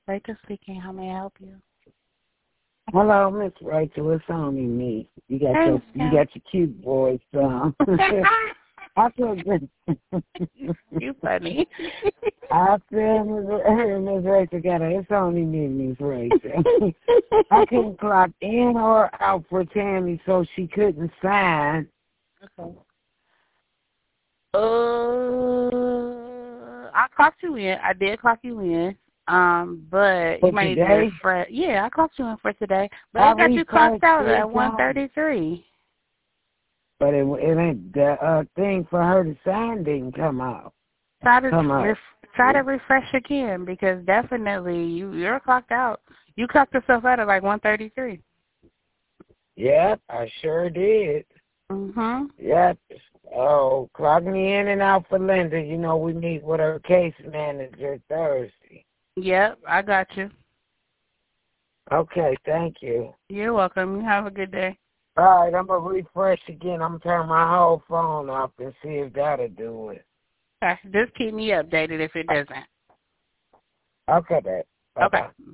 Rachel speaking. How may I help you? Hello, Miss Rachel. It's only me. You got Thanks, your cute voice. I feel good. You funny. I feel Miss Rachel got it. It's only me, Miss Rachel. I couldn't clock in or out for Tammy, so she couldn't sign. Okay. I clocked you in. I did clock you in. But For you might need to today? refresh. Yeah, I clocked you in for today. But I I got you clocked refreshed out 3 at times. 1:33. But it ain't the thing for her to sign didn't come out. Try to refresh again because definitely you're clocked out. You clocked yourself out at like 1:33. Yep, I sure did. Mhm. Yep. Oh, clock me in and out for Linda. You know, we meet with her case manager Thursday. Yep, I got you. Okay, thank you. You're welcome. You have a good day. All right, I'm going to refresh again. I'm going to turn my whole phone off and see if that'll do it. Okay, just keep me updated if it doesn't. Okay, babe. Okay. Bye-bye.